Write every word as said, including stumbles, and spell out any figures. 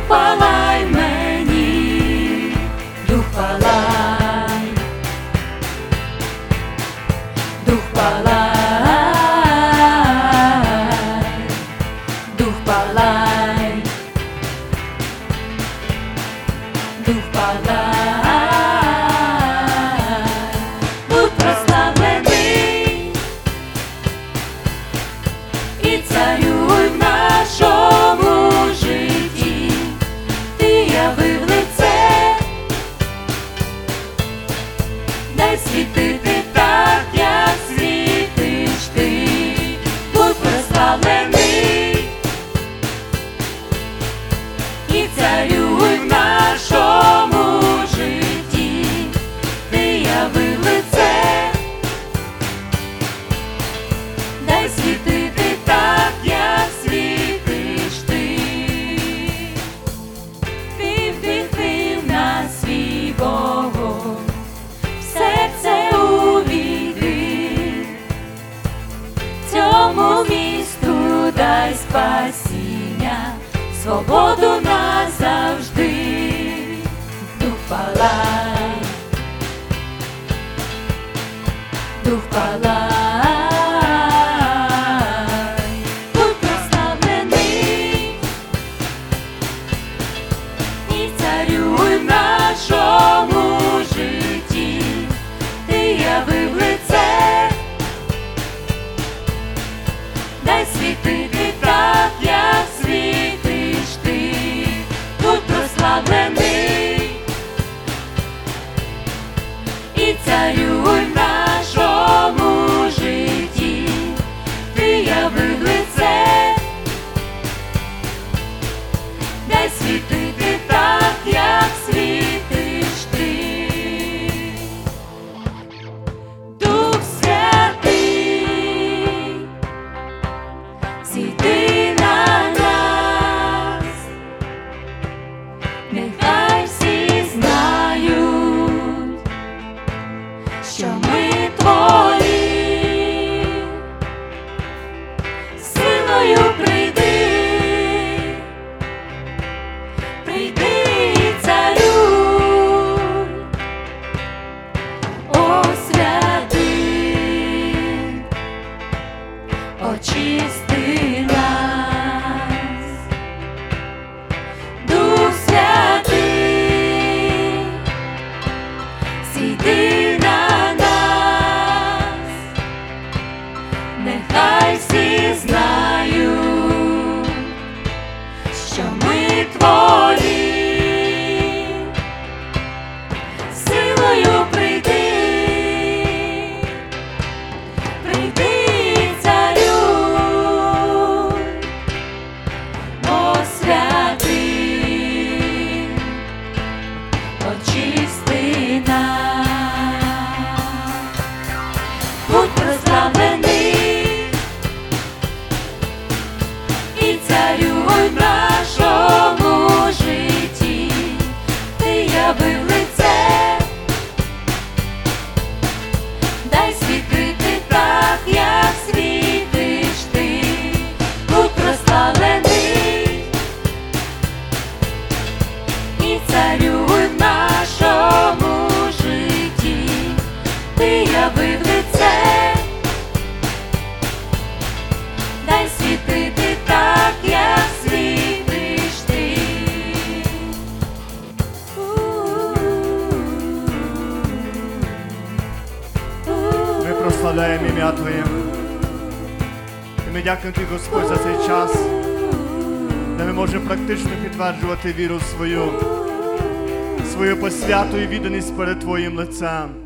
палай мені, дух палай, дух палай, дух палай, дух палай. Будь прославлений і царюй в нашому житті. Ти явив лице, дай світити так, як світиш ти. Будь прославлений і царюй в нашому житті. Ти явив лице, дай світити так, як світиш ти. Ти вдихнув на свій вогонь, в серце увійди, цьому місту дай спасіння, свободу назавжди. Дух палай, дух палай. Будь прославлений і царюй в нашому житті. Ти явив лице, дай світити так, як світиш ти. Будь прославлений і царюй в нашому житті. Ти явив лице, дай світити так, як світиш ти. Дух Святий, зійди на нас, нехай всі знають, що ми твої. Силою прийди, прийди і царюй, освяти, очисти нас. Дух Святий, зійди на нас, нехай всі знають, що ми твої. Силою прийди, прийди і царюй, освяти, очисти нас. Будь прославлений і царюй в нашому житті. Ти явив лице, дай світити так, як світиш ти. Будь прославлений і царюй в нашому житті. Ти явив лице, дай світити так, як світиш ти. Ми прославляємо ім'я Твоє. І ми дякуємо Тобі, Господь, за цей час, де ми можемо практично підтверджувати віру свою, свою посвяту і відданість перед Твоїм лицем.